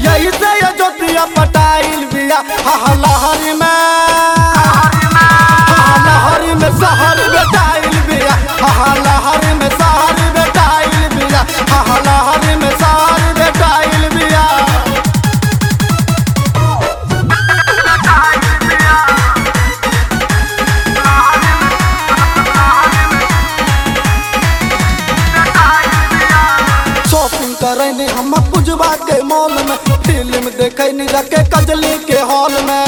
यही से ये ज्योतिया पटाइल बिया लहरी में शहर बेटाइल बिया लहरी में शहर बेटाइल बिया लहरी में शहर बेटाइल बिया। शॉपिंग करे हम पुजवा के मॉल में, फिल्म देखे नहीं रखे कजली के हॉल में।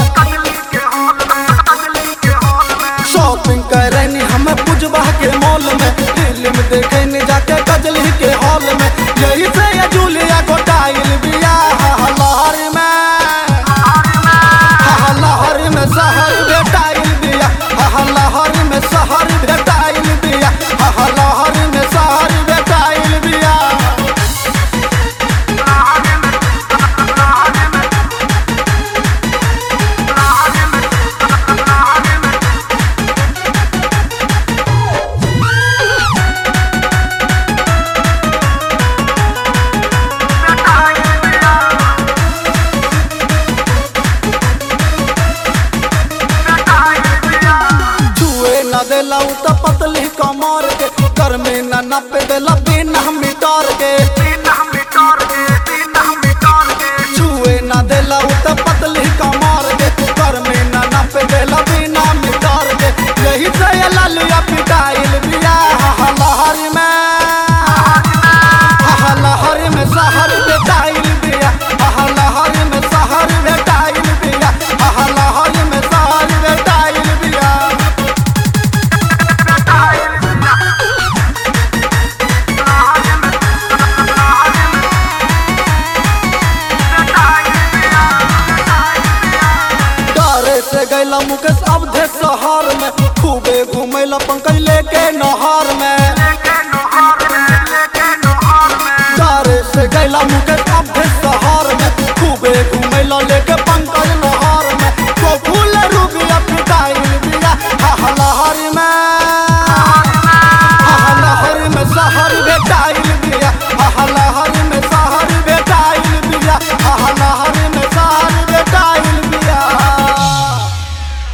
शॉपिंग करे हम पुजवा के मॉल में, फिल्म देखे नहीं जाके कजली के हॉल में। यही से ये जूलिया गोटाइल बिया लहरी में शहर बेटाइल बिया लहरी में शहर बेटाइल बिया लहरी में शहर बेटाइल बिया। देला तो पतली कमर के कर में न नप देला बिना मीटर के। छुए न देला तो पतली कमर के कर में न नप देला बिना मीटर के। यही से लालिया पिटाइल बिया लहरी में शहर बेटाइल बिया लहरी में शहर बेटाइल बिया लहरी में शहर बेटाइल बिया। से गैला मुकेश अवधे शहर में, खूबे घूमेला पंकज लेके नहर में। से गैला मुकेश